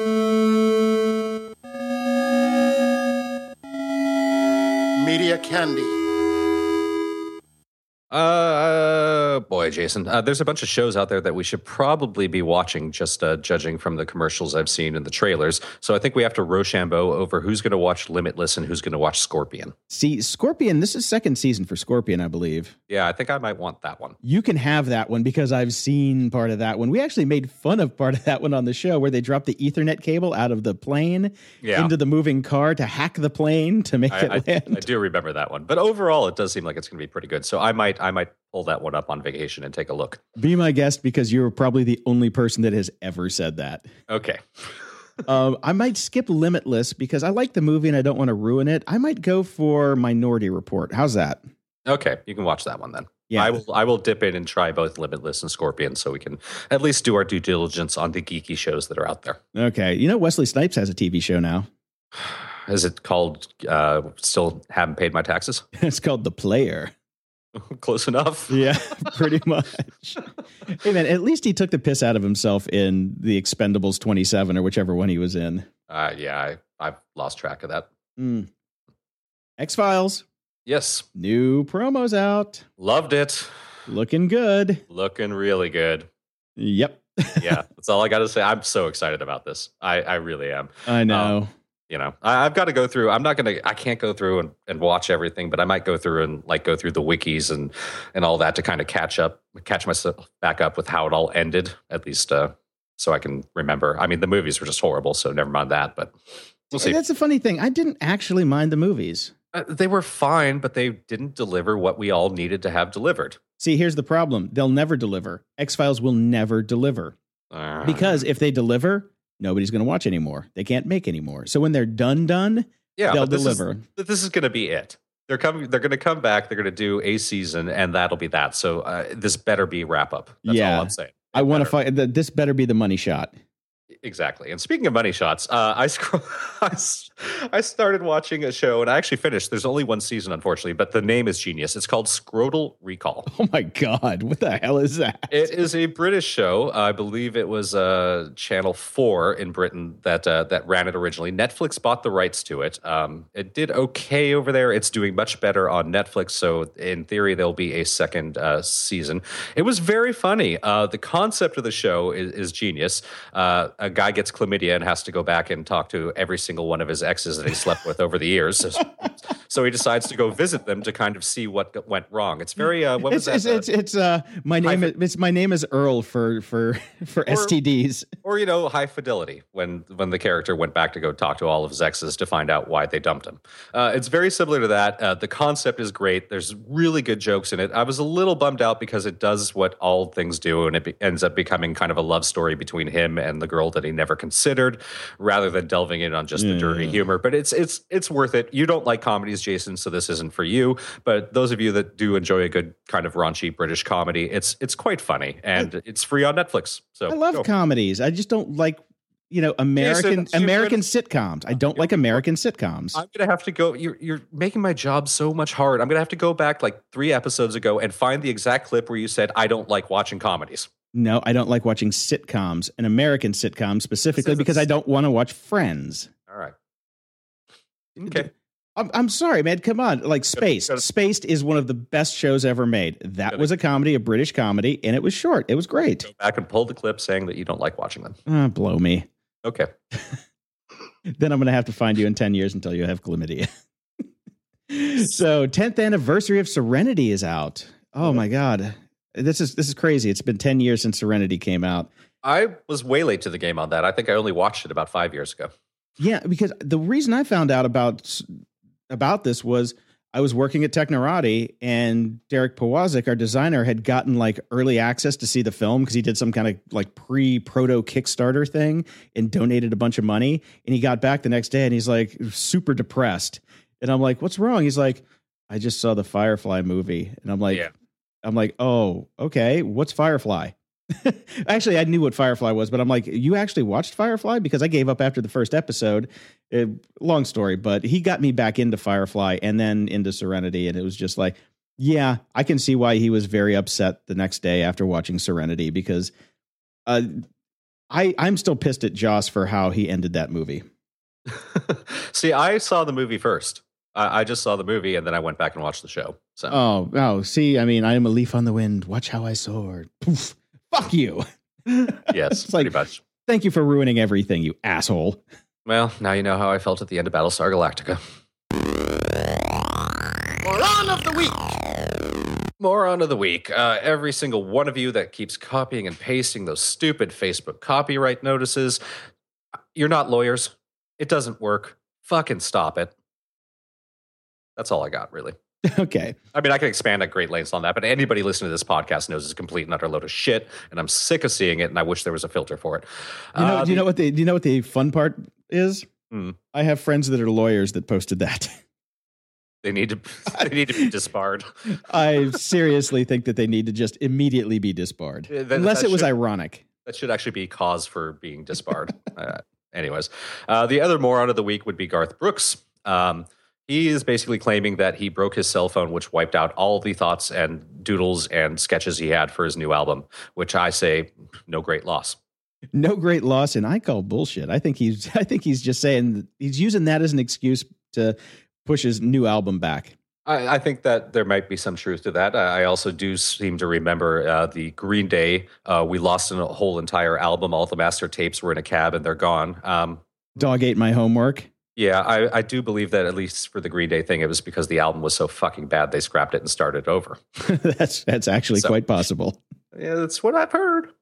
Media Candy. Boy, Jason, there's a bunch of shows out there that we should probably be watching, just judging from the commercials I've seen in the trailers. So I think we have to Rochambeau over who's going to watch Limitless and who's going to watch Scorpion. See, Scorpion, this is second season for Scorpion, I believe. Yeah, I think I might want that one. You can have that one because I've seen part of that one. We actually made fun of part of that one on the show where they dropped the Ethernet cable out of the plane into the moving car to hack the plane to make it land. I do remember that one. But overall, it does seem like it's going to be pretty good. So I might pull that one up on vacation and take a look. Be my guest because you're probably the only person that has ever said that. Okay. I might skip Limitless because I like the movie and I don't want to ruin it. I might go for Minority Report. How's that? Okay, you can watch that one then. Yeah. I will dip in and try both Limitless and Scorpion so we can at least do our due diligence on the geeky shows that are out there. Okay. Wesley Snipes has a TV show now. Is it called Still Haven't Paid My Taxes? It's called The Player. Close enough. Yeah, pretty much. Hey, man, at least he took the piss out of himself in the Expendables 27 or whichever one he was in. Yeah, I've lost track of that. X-Files. Yes. New promos out. Loved it. Looking good. Looking really good. Yep. Yeah, that's all I got to say. I'm so excited about this. I really am. I know. I've got to go through. I can't go through and watch everything, but I might go through and go through the wikis and all that to kind of catch myself back up with how it all ended, at least so I can remember. I mean, the movies were just horrible, so never mind that, but we'll see. That's the funny thing. I didn't actually mind the movies. They were fine, but they didn't deliver what we all needed to have delivered. See, here's the problem. They'll never deliver. X-Files will never deliver. Because if they deliver, nobody's going to watch anymore. They can't make anymore. So when they're done, they'll deliver. This is going to be it. They're going to come back. They're going to do a season, and that'll be that. So this better be wrap up. That's all I'm saying. I want to fight. This better be the money shot. Exactly. And speaking of money shots, I started watching a show, and I actually finished. There's only one season, unfortunately, but the name is genius. It's called Scrotal Recall. Oh, my God. What the hell is that? It is a British show. I believe it was Channel 4 in Britain that ran it originally. Netflix bought the rights to it. It did okay over there. It's doing much better on Netflix, so in theory, there'll be a second season. It was very funny. The concept of the show is genius. A guy gets chlamydia and has to go back and talk to every single one of his exes that he slept with over the years. So he decides to go visit them to kind of see what went wrong. It's very what was that? It's my name is Earl for STDs. Or High Fidelity when the character went back to go talk to all of his exes to find out why they dumped him. It's very similar to that. The concept is great. There's really good jokes in it. I was a little bummed out because it does what all things do, and it ends up becoming kind of a love story between him and the girl that he never considered, rather than delving in on just the dirty humor. But it's worth it. You don't like comedies, Jason, so this isn't for you. But those of you that do enjoy a good kind of raunchy British comedy, it's quite funny, and it's free on Netflix. So I love comedies. I just don't like American sitcoms. I don't like American sitcoms. I'm gonna have to go. You're making my job so much hard. I'm gonna have to go back like 3 episodes ago and find the exact clip where you said I don't like watching comedies. No, I don't like watching sitcoms, an American sitcom specifically, because I don't want to watch Friends. All right. Okay. I'm sorry, man. Come on. Like Spaced. Spaced is one of the best shows ever made. That was a comedy, a British comedy, and it was short. It was great. Go back and pull the clip saying that you don't like watching them. Blow me. Okay. Then I'm going to have to find you in 10 years until you have chlamydia. So 10th anniversary of Serenity is out. Oh my God. This is crazy. It's been 10 years since Serenity came out. I was way late to the game on that. I think I only watched it about 5 years ago. Yeah, because the reason I found out about this was I was working at Technorati, and Derek Powazik, our designer, had gotten like early access to see the film because he did some kind of like pre-proto Kickstarter thing and donated a bunch of money. And he got back the next day and he's like super depressed. And I'm like, what's wrong? He's like, I just saw the Firefly movie. And I'm like, oh, okay. What's Firefly? Actually, I knew what Firefly was, but I'm like, you actually watched Firefly? Because I gave up after the first episode. Long story, but he got me back into Firefly and then into Serenity. And it was just like, yeah, I can see why he was very upset the next day after watching Serenity, because I'm still pissed at Joss for how he ended that movie. See, I saw the movie first. I just saw the movie and then I went back and watched the show. So. Oh, see, I mean, I am a leaf on the wind. Watch how I soared. Poof. Fuck you. Yes, it's like, pretty much. Thank you for ruining everything, you asshole. Well, now you know how I felt at the end of Battlestar Galactica. Moron of the week. Moron of the week. Every single one of you that keeps copying and pasting those stupid Facebook copyright notices, you're not lawyers. It doesn't work. Fucking stop it. That's all I got, really. Okay. I mean, I can expand at great lengths on that, but anybody listening to this podcast knows it's a complete and utter load of shit, and I'm sick of seeing it, and I wish there was a filter for it. Do you know what the fun part is? I have friends that are lawyers that posted that. They need to be disbarred. I seriously think that they need to just immediately be disbarred, unless it was ironic. That should actually be cause for being disbarred. Anyways, the other moron of the week would be Garth Brooks. He is basically claiming that he broke his cell phone, which wiped out all the thoughts and doodles and sketches he had for his new album, which I say, no great loss. No great loss, and I call bullshit. I think he's just saying he's using that as an excuse to push his new album back. I think that there might be some truth to that. I also do seem to remember the Green Day. We lost a whole entire album. All the master tapes were in a cab and they're gone. Dog ate my homework. Yeah, I do believe that at least for the Green Day thing, it was because the album was so fucking bad they scrapped it and started over. That's actually quite possible. Yeah, that's what I've heard.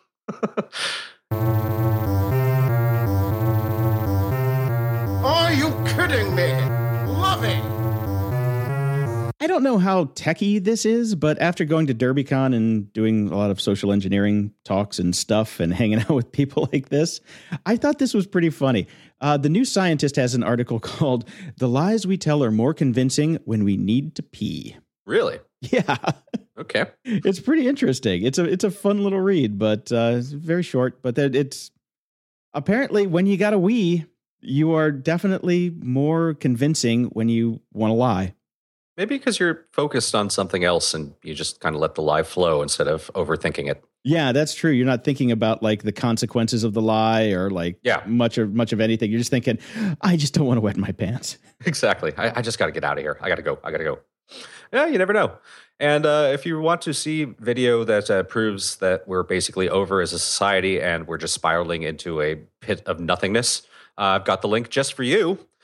Are you kidding me? Love it. I don't know how techie this is, but after going to DerbyCon and doing a lot of social engineering talks and stuff and hanging out with people like this, I thought this was pretty funny. The New Scientist has an article called "The Lies We Tell Are More Convincing When We Need to Pee." Really? Yeah. Okay. It's pretty interesting. It's a fun little read, but it's very short. But it's apparently when you got a wee, you are definitely more convincing when you want to lie. Maybe because you're focused on something else and you just kind of let the lie flow instead of overthinking it. Yeah, that's true. You're not thinking about like the consequences of the lie or like much of anything. You're just thinking, I just don't want to wet my pants. Exactly. I just got to get out of here. I got to go. Yeah, you never know. And if you want to see video that proves that we're basically over as a society and we're just spiraling into a pit of nothingness, I've got the link just for you.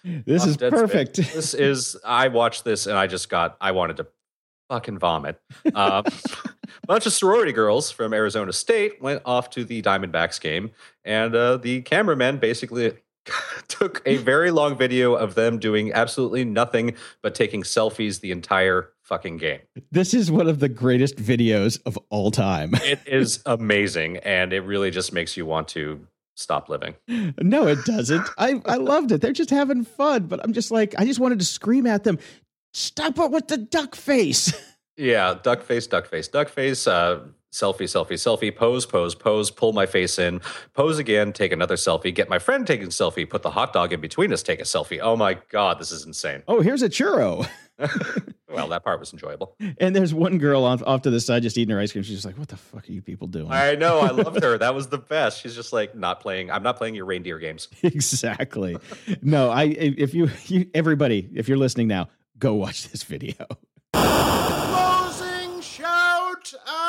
This is perfect. I watched this and I wanted to fucking vomit. Bunch of sorority girls from Arizona State went off to the Diamondbacks game, and the cameraman basically took a very long video of them doing absolutely nothing but taking selfies the entire fucking game. This is one of the greatest videos of all time. It is amazing, and it really just makes you want to stop living. No, it doesn't. I loved it. They're just having fun, but I'm just like, I just wanted to scream at them, stop it with the duck face. Yeah, duck face, duck face, duck face, selfie, selfie, selfie, pose, pose, pose, pull my face in, pose again, take another selfie, get my friend taking a selfie, put the hot dog in between us, take a selfie. Oh my God, this is insane. Oh, here's a churro. Well, that part was enjoyable. And there's one girl off to the side just eating her ice cream. She's just like, what the fuck are you people doing? I know, I loved her. That was the best. She's just like, I'm not playing your reindeer games. Exactly. No, if you everybody, if you're listening now, go watch this video. Closing shout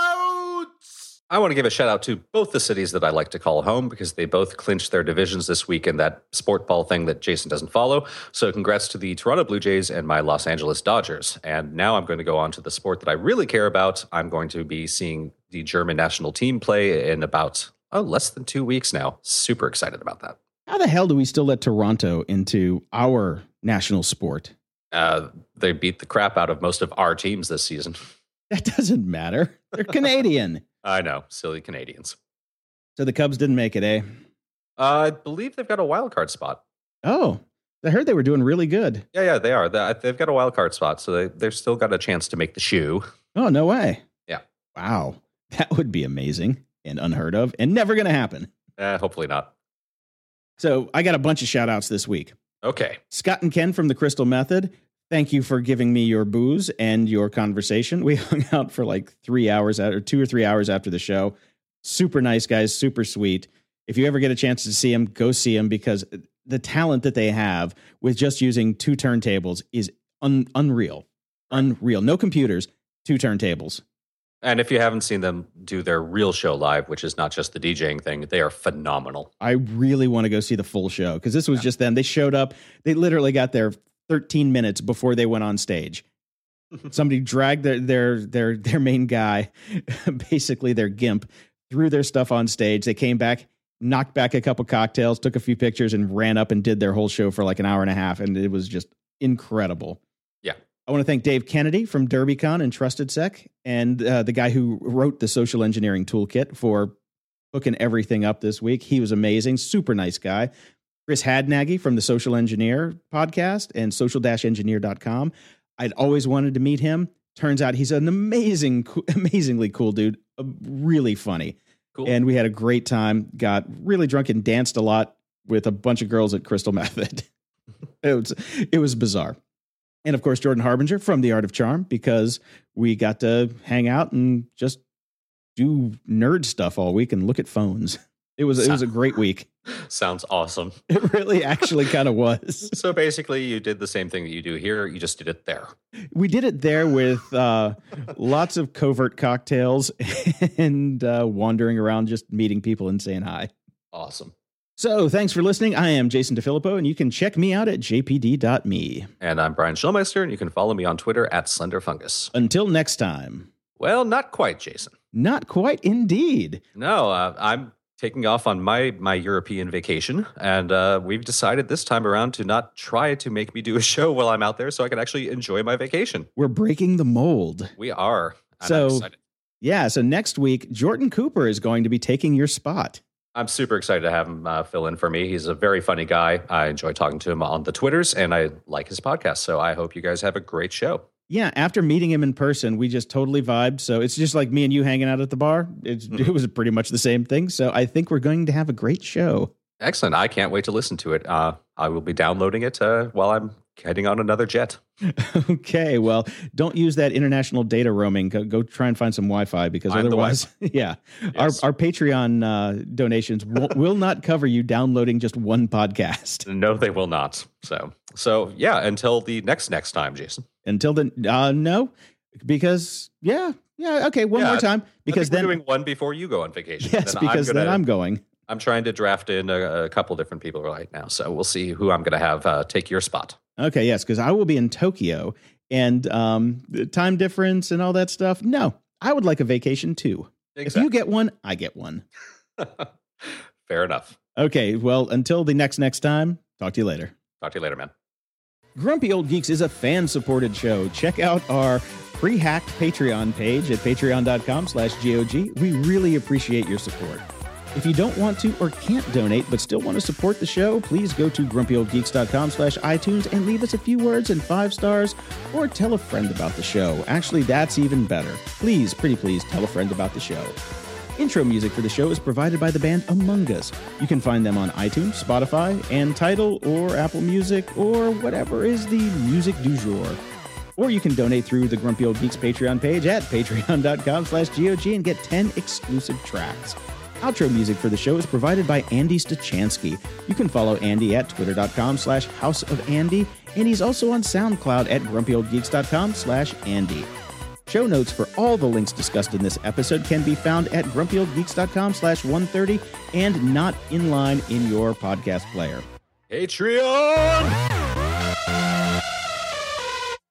outs. I want to give a shout out to both the cities that I like to call home because they both clinched their divisions this week in that sport ball thing that Jason doesn't follow. So congrats to the Toronto Blue Jays and my Los Angeles Dodgers. And now I'm going to go on to the sport that I really care about. I'm going to be seeing the German national team play in about less than 2 weeks now. Super excited about that. How the hell do we still let Toronto into our national sport? They beat the crap out of most of our teams this season. That doesn't matter. They're Canadian. I know. Silly Canadians. So the Cubs didn't make it, eh? I believe they've got a wild card spot. Oh, I heard they were doing really good. Yeah, they are. They've got a wild card spot, so they've still got a chance to make the shoe. Oh, no way. Yeah. Wow. That would be amazing and unheard of and never going to happen. Hopefully not. So I got a bunch of shout outs this week. Okay. Scott and Ken from the Crystal Method. Thank you for giving me your booze and your conversation. We hung out for like 3 hours or 2 or 3 hours after the show. Super nice guys, super sweet. If you ever get a chance to see them, go see them because the talent that they have with just using 2 turntables is unreal. Unreal. No computers, 2 turntables. And if you haven't seen them do their real show live, which is not just the DJing thing, they are phenomenal. I really want to go see the full show because this was just them. They showed up. They literally got there 13 minutes before they went on stage. Somebody dragged their main guy, basically their gimp, threw their stuff on stage. They came back, knocked back a couple cocktails, took a few pictures, and ran up and did their whole show for like an hour and a half. And it was just incredible. Yeah. I want to thank Dave Kennedy from DerbyCon and TrustedSec and the guy who wrote the social engineering toolkit for hooking everything up this week. He was amazing. Super nice guy. Chris Hadnaggy from the Social Engineer podcast and social-engineer.com. I'd always wanted to meet him. Turns out he's an amazingly cool dude. Really funny. Cool. And we had a great time. Got really drunk and danced a lot with a bunch of girls at Crystal Method. It was bizarre. And of course, Jordan Harbinger from The Art of Charm, because we got to hang out and just do nerd stuff all week and look at phones. It was a great week. Sounds awesome. It really actually kind of was. So basically, you did the same thing that you do here. You just did it there. We did it there with lots of covert cocktails and wandering around, just meeting people and saying hi. Awesome. So thanks for listening. I am Jason DeFilippo, and you can check me out at jpd.me. And I'm Brian Schulmeister, and you can follow me on Twitter at SlenderFungus. Until next time. Well, not quite, Jason. Not quite, indeed. No, I'm taking off on my European vacation, and we've decided this time around to not try to make me do a show while I'm out there so I can actually enjoy my vacation. We're breaking the mold. We are. And so, I'm excited. Yeah, so next week, Jordan Cooper is going to be taking your spot. I'm super excited to have him fill in for me. He's a very funny guy. I enjoy talking to him on the Twitters, and I like his podcast, so I hope you guys have a great show. Yeah, after meeting him in person, we just totally vibed. So it's just like me and you hanging out at the bar. It was pretty much the same thing. So I think we're going to have a great show. Excellent. I can't wait to listen to it. I will be downloading it while I'm heading on another jet. Okay, well, don't use that international data roaming. Go try and find some Wi-Fi because otherwise, yeah, yes. Our Patreon donations will not cover you downloading just one podcast. No, they will not. So yeah, until the next time, Jason. Until then, no, because okay, one more time because then we're doing one before you go on vacation. Yes, because then I'm going. I'm trying to draft in a couple different people right now, so we'll see who I'm going to have take your spot. Okay, yes, because I will be in Tokyo, and the time difference and all that stuff. No, I would like a vacation too. Exactly. If you get one, I get one. Fair enough. Okay, well, until the next time, talk to you later. Talk to you later, man. Grumpy Old Geeks is a fan-supported show. Check out our pre-hacked Patreon page at patreon.com/GOG. We really appreciate your support. If you don't want to or can't donate but still want to support the show, please go to grumpyoldgeeks.com/iTunes and leave us a few words and 5 stars, or tell a friend about the show. Actually, that's even better. Please, pretty please, tell a friend about the show. Intro music for the show is provided by the band Among Us. You can find them on iTunes, Spotify, and Tidal, or Apple Music, or whatever is the music du jour. Or you can donate through the Grumpy Old Geeks Patreon page at patreon.com/GOG and get 10 exclusive tracks. Outro music for the show is provided by Andy Stachansky. You can follow Andy at twitter.com/houseofandy, and he's also on SoundCloud at grumpyoldgeeks.com/Andy. Show notes for all the links discussed in this episode can be found at grumpyoldgeeks.com/130 and not in line in your podcast player. Patreon!